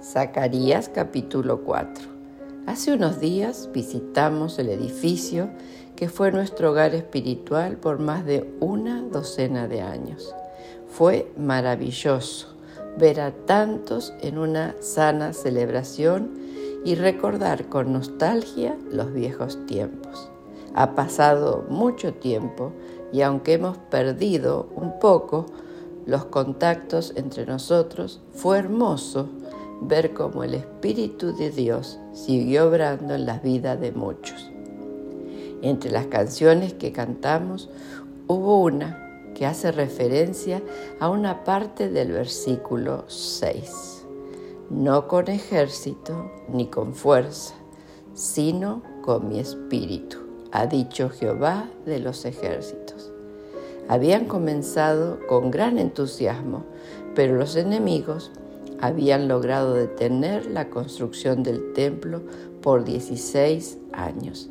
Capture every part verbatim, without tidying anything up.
Zacarías capítulo cuatro. Hace unos días visitamos el edificio que fue nuestro hogar espiritual por más de una docena de años. Fue maravilloso ver a tantos en una sana celebración y recordar con nostalgia los viejos tiempos. Ha pasado mucho tiempo y aunque hemos perdido un poco los contactos entre nosotros, fue hermoso ver cómo el Espíritu de Dios siguió obrando en las vidas de muchos. Entre las canciones que cantamos hubo una que hace referencia a una parte del versículo seis. No con ejército ni con fuerza, sino con mi espíritu, ha dicho Jehová de los ejércitos. Habían comenzado con gran entusiasmo, pero los enemigos habían logrado detener la construcción del templo por dieciséis años.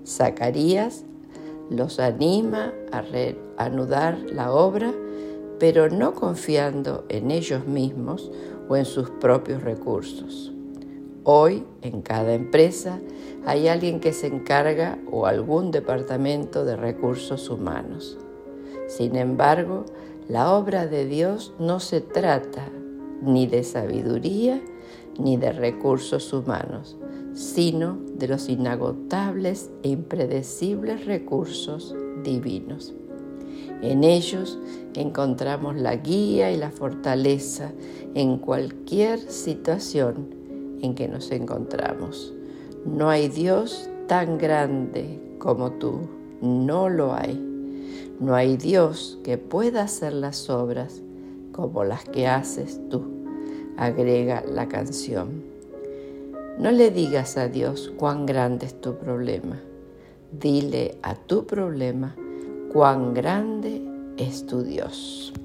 Zacarías los anima a reanudar la obra, pero no confiando en ellos mismos o en sus propios recursos. Hoy, en cada empresa, hay alguien que se encarga o algún departamento de recursos humanos. Sin embargo, la obra de Dios no se trata ni de sabiduría ni de recursos humanos, sino de los inagotables e impredecibles recursos divinos. En ellos encontramos la guía y la fortaleza en cualquier situación en que nos encontramos. No hay Dios tan grande como tú, no lo hay. No hay Dios que pueda hacer las obras como las que haces tú, agrega la canción. No le digas a Dios cuán grande es tu problema. Dile a tu problema cuán grande es tu Dios.